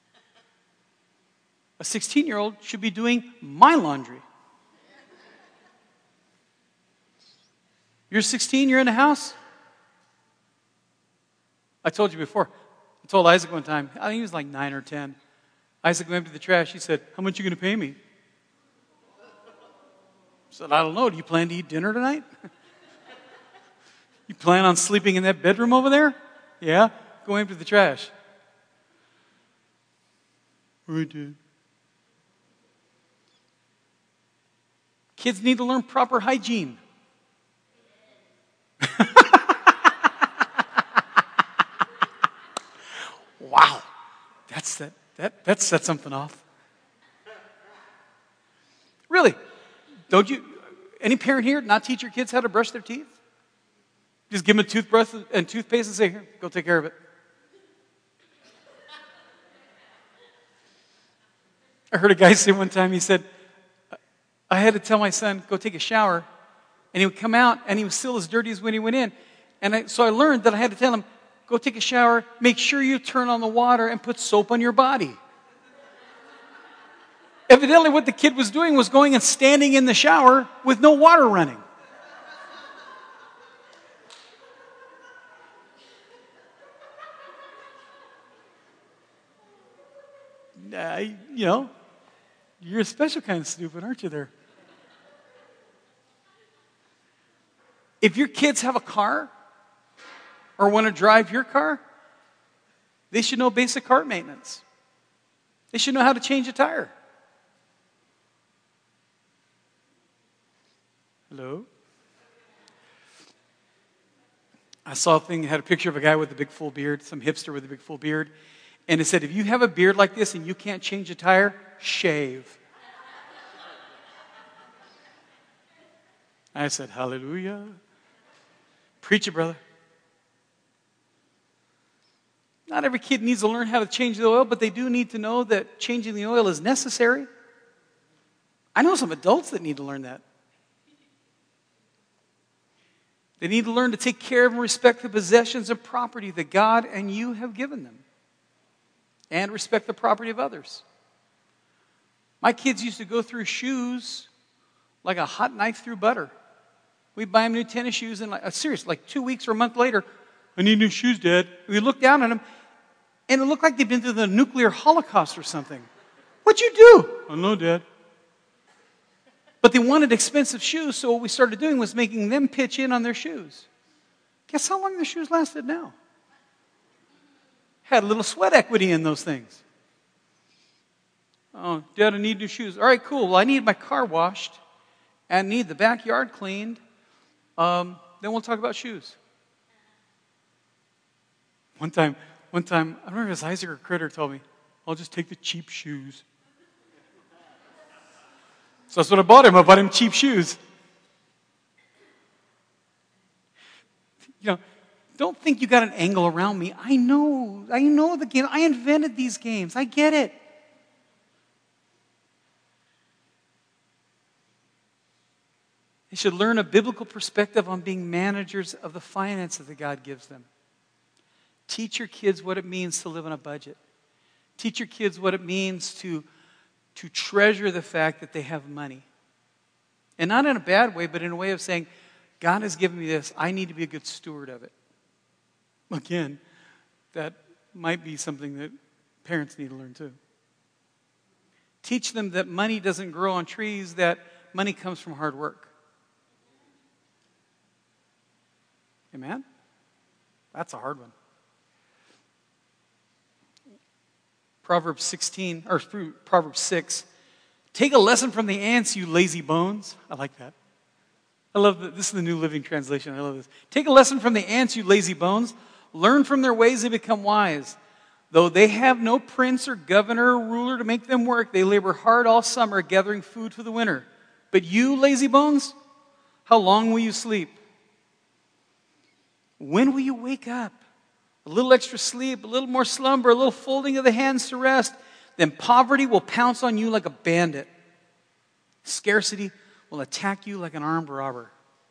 A sixteen-year-old should be doing my laundry. You're sixteen, you're in the house? I told you before. I told Isaac one time, I think he was like nine or ten. Isaac went to the trash. He said, how much are you going to pay me? I said, I don't know. Do you plan to eat dinner tonight? You plan on sleeping in that bedroom over there? Yeah? Go empty the trash. I did. Kids need to learn proper hygiene. Wow. That's that, that that set something off. Really? Don't you, any parent here not teach your kids how to brush their teeth? Just give them a toothbrush and toothpaste and say, here, go take care of it. I heard a guy say one time, he said, I had to tell my son, go take a shower. And he would come out, and he was still as dirty as when he went in. And I, so I learned that I had to tell him, go take a shower, make sure you turn on the water, and put soap on your body. Evidently, what the kid was doing was going and standing in the shower with no water running. Uh, you know, you're a special kind of stupid, aren't you there? If your kids have a car or want to drive your car, they should know basic car maintenance. They should know how to change a tire. Hello? I saw a thing that had a picture of a guy with a big full beard, some hipster with a big full beard. And it said, if you have a beard like this and you can't change a tire, shave. I said, hallelujah. Preach it, brother. Not every kid needs to learn how to change the oil, but they do need to know that changing the oil is necessary. I know some adults that need to learn that. They need to learn to take care of and respect the possessions and property that God and you have given them. And respect the property of others. My kids used to go through shoes like a hot knife through butter. We'd buy them new tennis shoes, and like, uh, seriously, like two weeks or a month later, I need new shoes, Dad. We looked down at them, and it looked like they'd been through the nuclear holocaust or something. What'd you do? I don't know, Dad. But they wanted expensive shoes, so what we started doing was making them pitch in on their shoes. Guess how long their shoes lasted now? Had a little sweat equity in those things. Oh, Dad, I need new shoes. All right, cool. Well, I need my car washed and need the backyard cleaned. Um, then we'll talk about shoes. One time, one time, I don't remember if it was Isaac or Critter told me, I'll just take the cheap shoes. So that's what I bought him. I bought him cheap shoes. You know, don't think you got an angle around me. I know. I know the game. I invented these games. I get it. They should learn a biblical perspective on being managers of the finances that God gives them. Teach your kids what it means to live on a budget. Teach your kids what it means to, to treasure the fact that they have money. And not in a bad way, but in a way of saying, God has given me this. I need to be a good steward of it. Again, that might be something that parents need to learn too. Teach them that money doesn't grow on trees, that money comes from hard work. Amen? That's a hard one. Proverbs sixteen, or Proverbs six. Take a lesson from the ants, you lazy bones. I like that. I love that. This is the New Living Translation. I love this. Take a lesson from the ants, you lazy bones. Learn from their ways and become wise. Though they have no prince or governor or ruler to make them work, they labor hard all summer gathering food for the winter. But you, lazy bones, how long will you sleep? When will you wake up? A little extra sleep, a little more slumber, a little folding of the hands to rest. Then poverty will pounce on you like a bandit. Scarcity will attack you like an armed robber.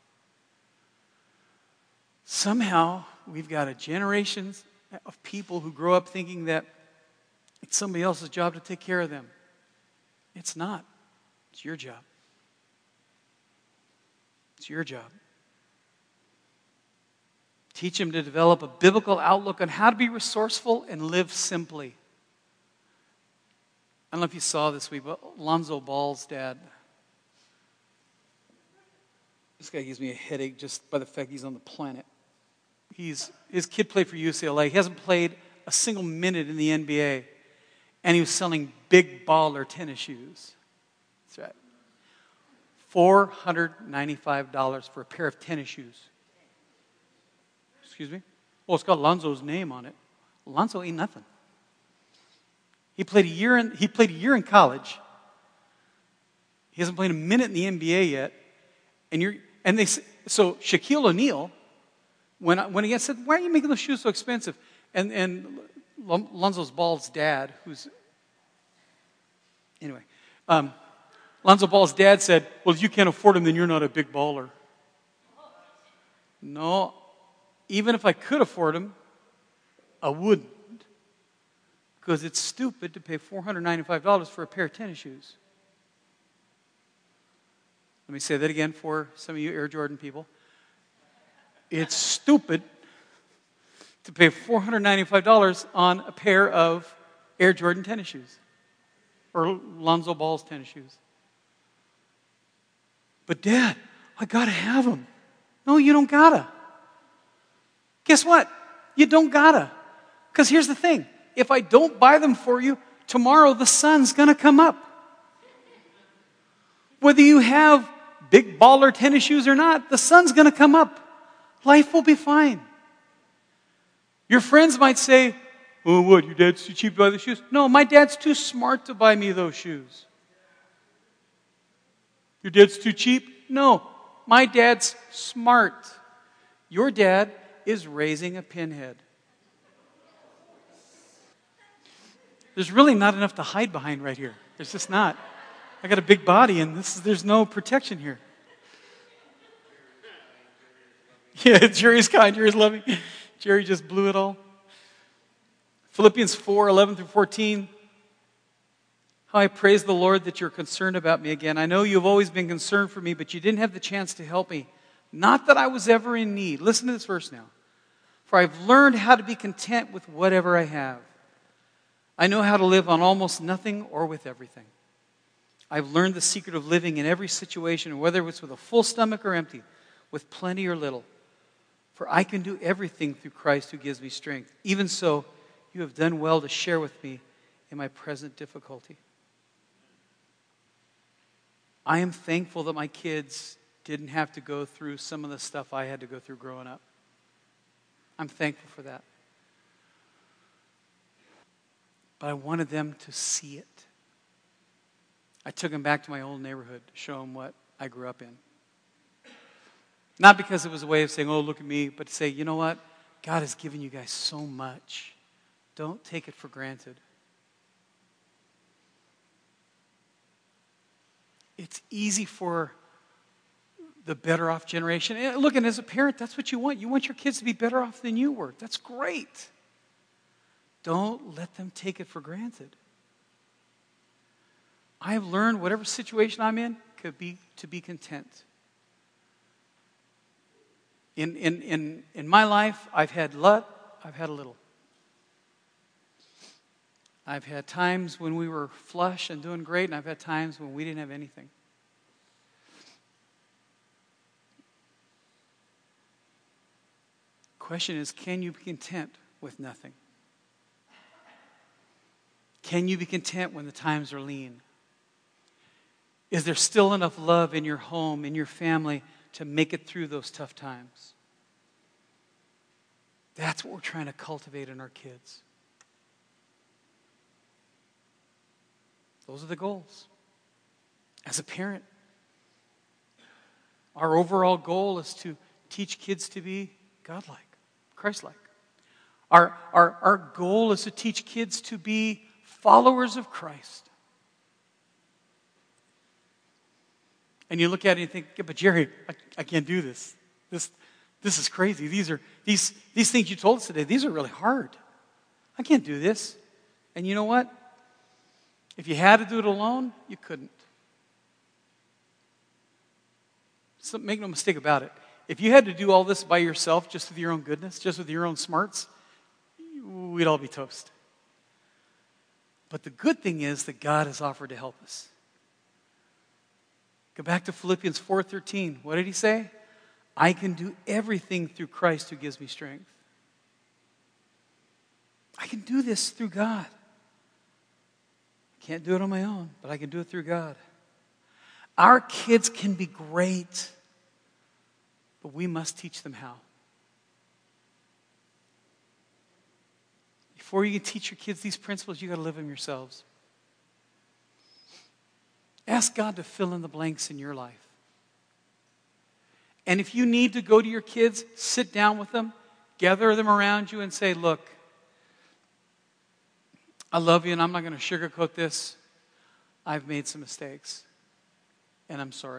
Somehow, we've got a generation of people who grow up thinking that it's somebody else's job to take care of them. It's not. It's your job. It's your job. Teach them to develop a biblical outlook on how to be resourceful and live simply. I don't know if you saw this week, but Lonzo Ball's dad. This guy gives me a headache just by the fact he's on the planet. He's his kid played for U C L A. He hasn't played a single minute in the N B A. And he was selling big baller tennis shoes. That's right. four hundred ninety-five dollars for a pair of tennis shoes. Excuse me? Well, it's got Lonzo's name on it. Lonzo ain't nothing. He played a year in, he played a year in college. He hasn't played a minute in the N B A yet. And you're and they so Shaquille O'Neal, when when he said, "Why are you making those shoes so expensive?" And and Lonzo's Ball's dad, who's anyway, um, Lonzo Ball's dad said, "Well, if you can't afford them, then you're not a big baller." No. Even if I could afford them, I wouldn't. Because it's stupid to pay four hundred ninety-five dollars for a pair of tennis shoes. Let me say that again for some of you Air Jordan people. It's stupid to pay four hundred ninety-five dollars on a pair of Air Jordan tennis shoes. Or Lonzo Ball's tennis shoes. But Dad, I gotta have them. No, you don't gotta. Guess what? You don't gotta. Because here's the thing. If I don't buy them for you, tomorrow the sun's going to come up. Whether you have big baller tennis shoes or not, the sun's going to come up. Life will be fine. Your friends might say, "Oh, what, your dad's too cheap to buy the shoes?" No, my dad's too smart to buy me those shoes. Your dad's too cheap? No, my dad's smart. Your dad is raising a pinhead. There's really not enough to hide behind right here. There's just not. I got a big body and this is, there's no protection here. Yeah, Jerry's kind, Jerry's loving. Jerry just blew it all. Philippians four, eleven through fourteen. How I praise the Lord that you're concerned about me again. I know you've always been concerned for me, but you didn't have the chance to help me. Not that I was ever in need. Listen to this verse now. For I've learned how to be content with whatever I have. I know how to live on almost nothing or with everything. I've learned the secret of living in every situation, whether it's with a full stomach or empty, with plenty or little. For I can do everything through Christ who gives me strength. Even so, you have done well to share with me in my present difficulty. I am thankful that my kids didn't have to go through some of the stuff I had to go through growing up. I'm thankful for that. But I wanted them to see it. I took them back to my old neighborhood to show them what I grew up in. Not because it was a way of saying, oh, look at me, but to say, you know what? God has given you guys so much. Don't take it for granted. It's easy for the better off generation. And look, and as a parent, that's what you want. You want your kids to be better off than you were. That's great. Don't let them take it for granted. I have learned whatever situation I'm in could be to be content. In, in, in, in my life, I've had lot, I've had a little. I've had times when we were flush and doing great, and I've had times when we didn't have anything. Question is, can you be content with nothing? Can you be content when the times are lean? Is there still enough love in your home, in your family, to make it through those tough times? That's what we're trying to cultivate in our kids. Those are the goals. As a parent, our overall goal is to teach kids to be godlike, Christ-like. Our, our, our goal is to teach kids to be followers of Christ. And you look at it and you think, yeah, but Jerry, I, I can't do this. This this is crazy. These are these these things you told us today, these are really hard. I can't do this. And you know what? If you had to do it alone, you couldn't. So make no mistake about it. If you had to do all this by yourself, just with your own goodness, just with your own smarts, we'd all be toast. But the good thing is that God has offered to help us. Go back to Philippians four thirteen. What did he say? I can do everything through Christ who gives me strength. I can do this through God. I can't do it on my own, but I can do it through God. Our kids can be great, but we must teach them how. Before you can teach your kids these principles, you got to live them yourselves. Ask God to fill in the blanks in your life. And if you need to go to your kids, sit down with them, gather them around you and say, look, I love you and I'm not going to sugarcoat this. I've made some mistakes and I'm sorry.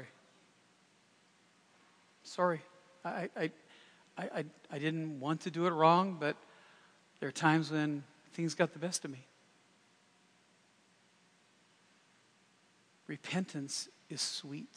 Sorry. I, I, I, I, I didn't want to do it wrong, but there are times when things got the best of me. Repentance is sweet.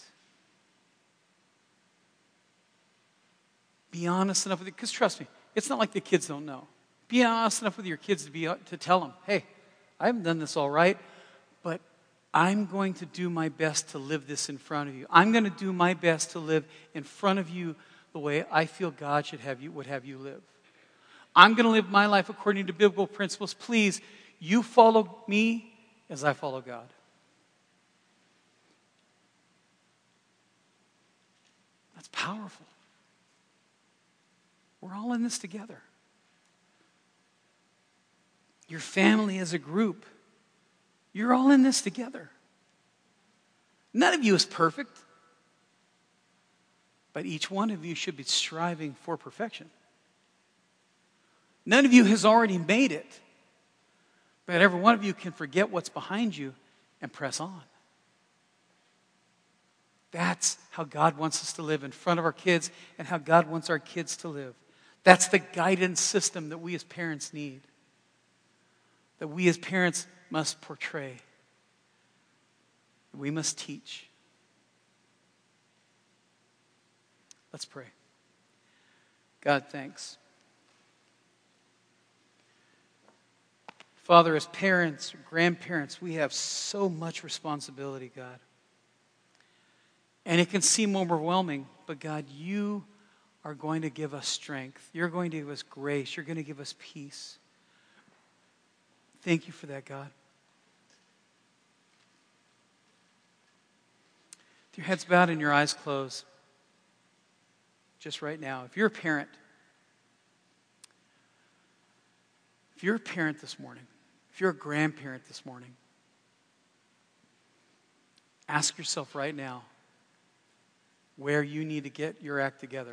Be honest enough with it, because trust me, it's not like the kids don't know. Be honest enough with your kids to be to tell them, hey, I haven't done this all right, but I'm going to do my best to live this in front of you. I'm going to do my best to live in front of you the way I feel God should have you would have you live. I'm going to live my life according to biblical principles. Please, you follow me as I follow God. That's powerful. We're all in this together. Your family as a group, you're all in this together. None of you is perfect, but each one of you should be striving for perfection. None of you has already made it, but every one of you can forget what's behind you and press on. That's how God wants us to live in front of our kids and how God wants our kids to live. That's the guidance system that we as parents need. That we as parents must portray. We must teach. Let's pray. God, thanks. Father, as parents, grandparents, we have so much responsibility, God. And it can seem overwhelming, but God, you are going to give us strength. You're going to give us grace. You're going to give us peace. Thank you for that, God. your head's bowed and your eyes closed, just right now, if you're a parent, if you're a parent this morning, if you're a grandparent this morning, ask yourself right now where you need to get your act together.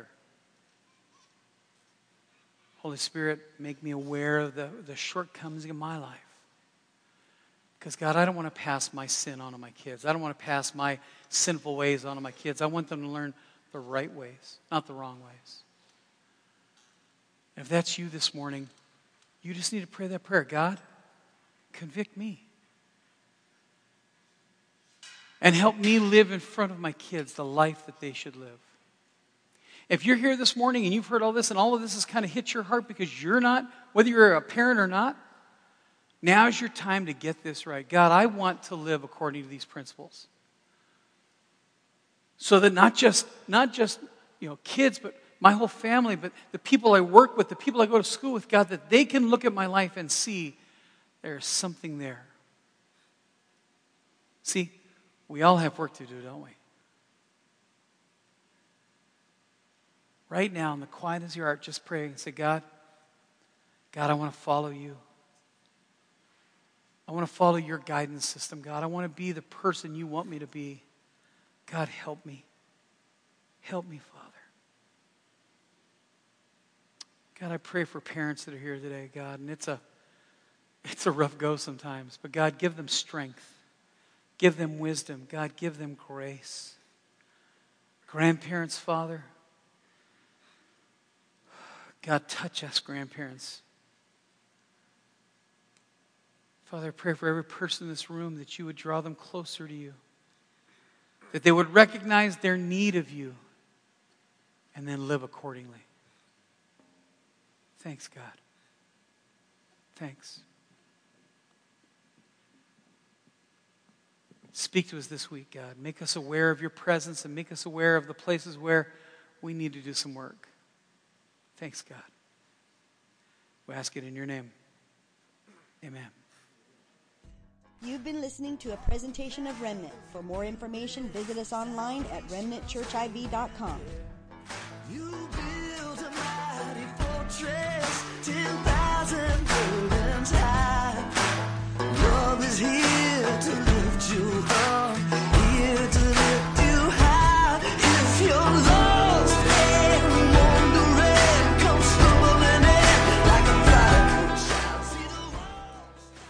Holy Spirit, make me aware of the, the shortcomings in my life. Because, God, I don't want to pass my sin on to my kids. I don't want to pass my sinful ways on to my kids. I want them to learn the right ways, not the wrong ways. And if that's you this morning, you just need to pray that prayer. God, convict me. And help me live in front of my kids the life that they should live. If you're here this morning and you've heard all this and all of this has kind of hit your heart because you're not, whether you're a parent or not, now's your time to get this right. God, I want to live according to these principles. So that not just, not just, you know, kids, but my whole family, but the people I work with, the people I go to school with, God, that they can look at my life and see there's something there. See, we all have work to do, don't we? Right now, in the quietness of your heart, just pray and say, God, God, I want to follow you. I want to follow your guidance system, God. I want to be the person you want me to be. God, help me. Help me, Father. God, I pray for parents that are here today, God, and it's a, it's a rough go sometimes, but God, give them strength. Give them wisdom. God, give them grace. Grandparents, Father, God, touch us, grandparents. Father, I pray for every person in this room that you would draw them closer to you, that they would recognize their need of you and then live accordingly. Thanks, God. Thanks. Speak to us this week, God. Make us aware of your presence and make us aware of the places where we need to do some work. Thanks, God. We ask it in your name. Amen. You've been listening to a presentation of Remnant. For more information, visit us online at remnant church I V dot com. You build a mighty fortress, ten thousand buildings high. Love is here.